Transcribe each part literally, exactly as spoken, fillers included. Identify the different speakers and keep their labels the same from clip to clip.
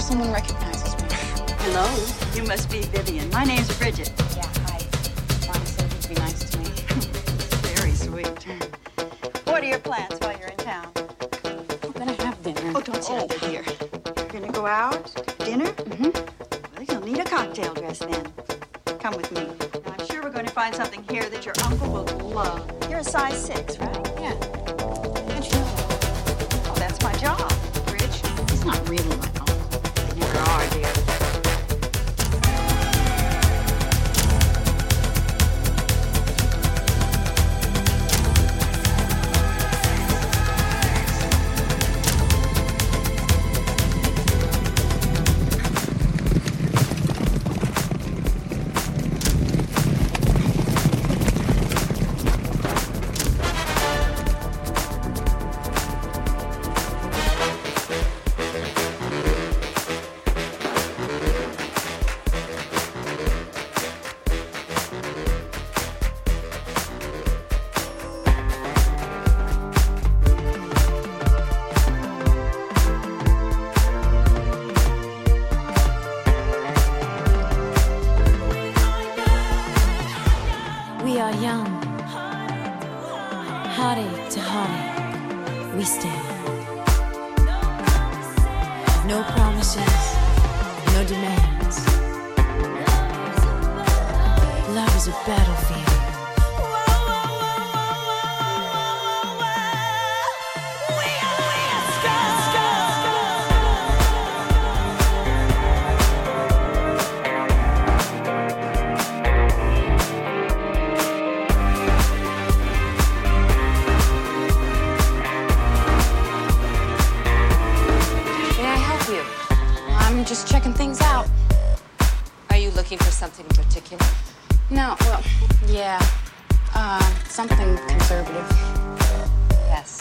Speaker 1: someone recognizes me.
Speaker 2: Hello, you must be Vivian. My name's Bridget.
Speaker 1: Yeah, hi. Mom said you'd be nice to me.
Speaker 2: Very sweet. What are your plans while you're in town?
Speaker 1: We're gonna have dinner.
Speaker 2: Oh, don't sit under here. You're gonna go out? Dinner?
Speaker 1: Mm-hmm.
Speaker 2: Well, you'll need a cocktail dress then. Come with me. Now, I'm sure we're going to find something here that your uncle will love. You're a size six, right?
Speaker 1: Yeah. How'd you know that?
Speaker 2: Oh, that's my job, Rich.
Speaker 1: He's not really my uncle.
Speaker 2: They never are, dear.
Speaker 3: We are young, heartache to heartache, we stand. No promises, no demands. Love is a battlefield.
Speaker 1: I'm just checking things out.
Speaker 4: Are you looking for something in particular?
Speaker 1: No, well, yeah. Uh, something conservative.
Speaker 4: Yes.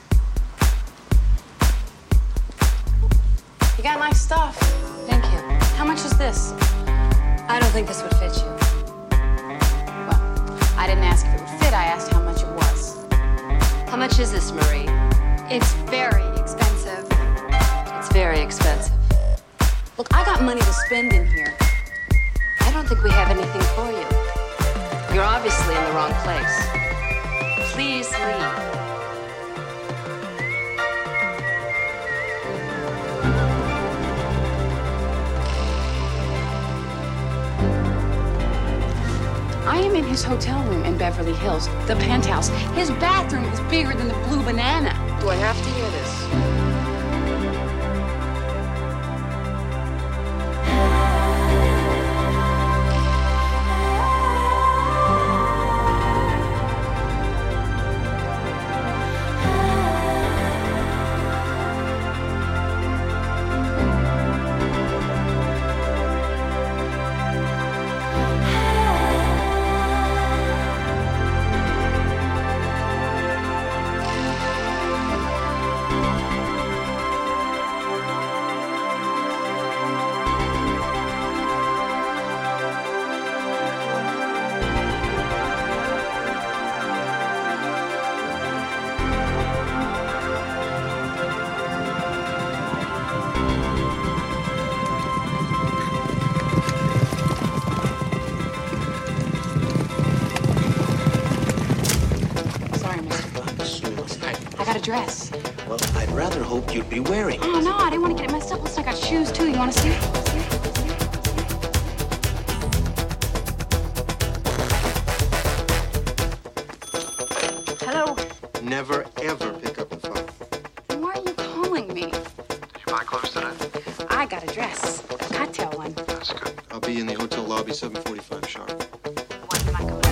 Speaker 1: You got nice stuff.
Speaker 4: Thank you.
Speaker 1: How much is this?
Speaker 4: I don't think this would fit you.
Speaker 1: Well, I didn't ask if it would fit. I asked how much it was.
Speaker 4: How much is this, Marie?
Speaker 1: It's very expensive.
Speaker 4: It's very expensive.
Speaker 1: Look, I got money to spend in here.
Speaker 4: I don't think we have anything for you. You're obviously in the wrong place. Please leave.
Speaker 1: I am in his hotel room in Beverly Hills, the penthouse. His bathroom is bigger than the Blue Banana.
Speaker 4: Do I have to hear this?
Speaker 1: Dress.
Speaker 5: Well, I'd rather hope you'd be wearing it.
Speaker 1: Oh, no, I didn't want to get it messed up. Listen, I got shoes, too. You want to see? Hello?
Speaker 6: Never, ever pick up the phone.
Speaker 1: Then why are you calling me?
Speaker 6: You buy clothes today?
Speaker 1: I got a dress. A cocktail one.
Speaker 6: That's good. I'll be in the hotel lobby seven forty-five sharp.
Speaker 1: When am I going?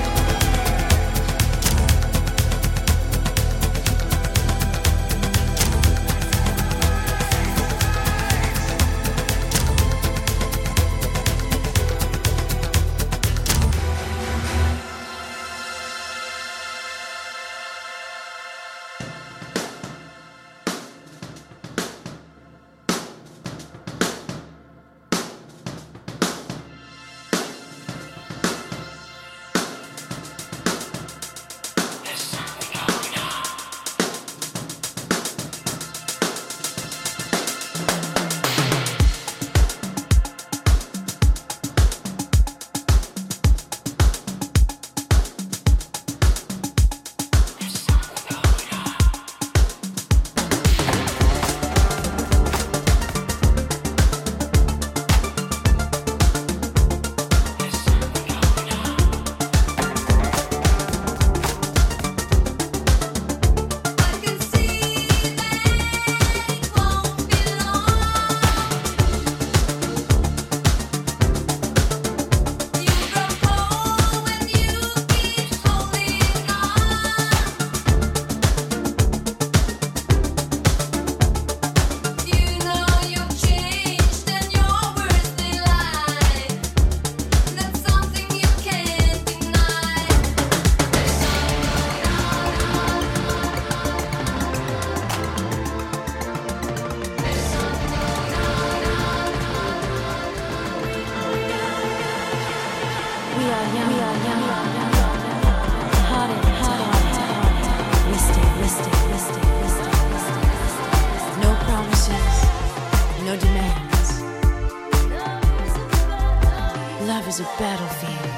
Speaker 3: is a battlefield.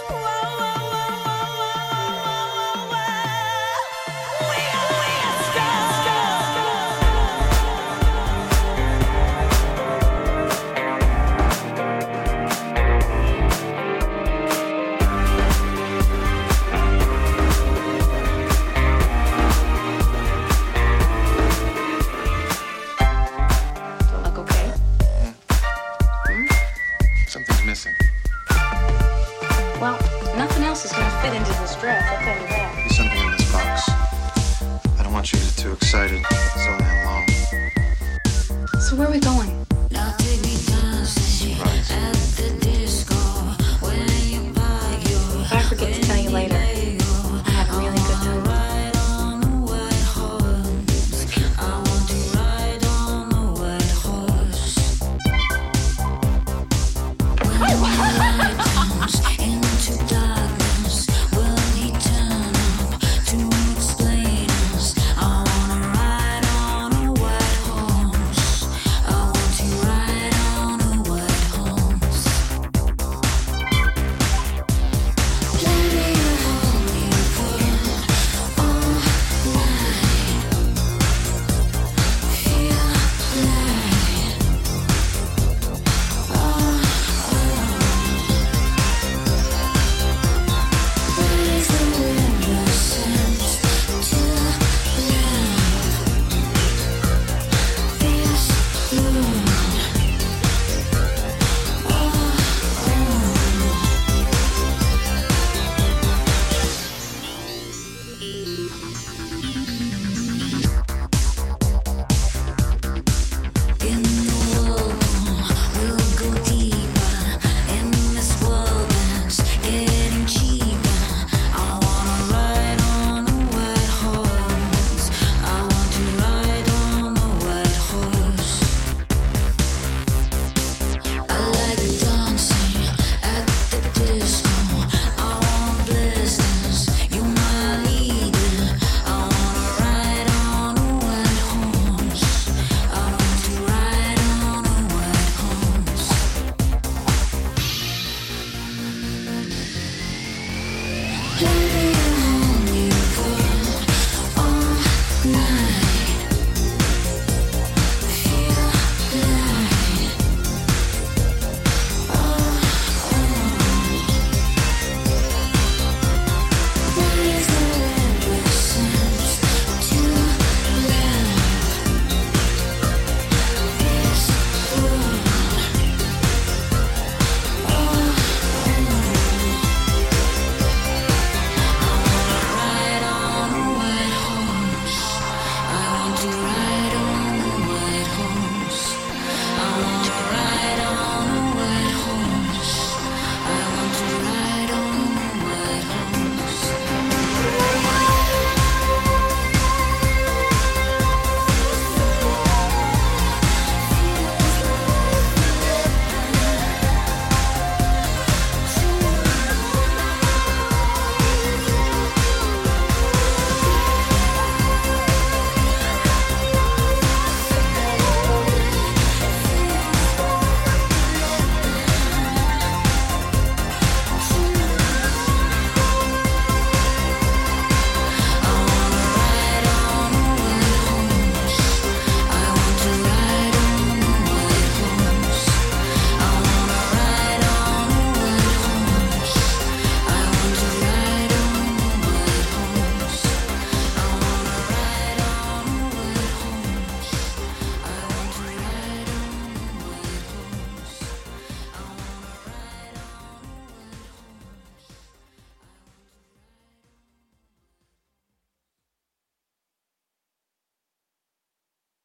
Speaker 6: Something's missing.
Speaker 1: Well, nothing else is gonna fit into this dress, I'll tell you that.
Speaker 6: There's something in this box. I don't want you to get too excited. It's only alone.
Speaker 1: So where are we going?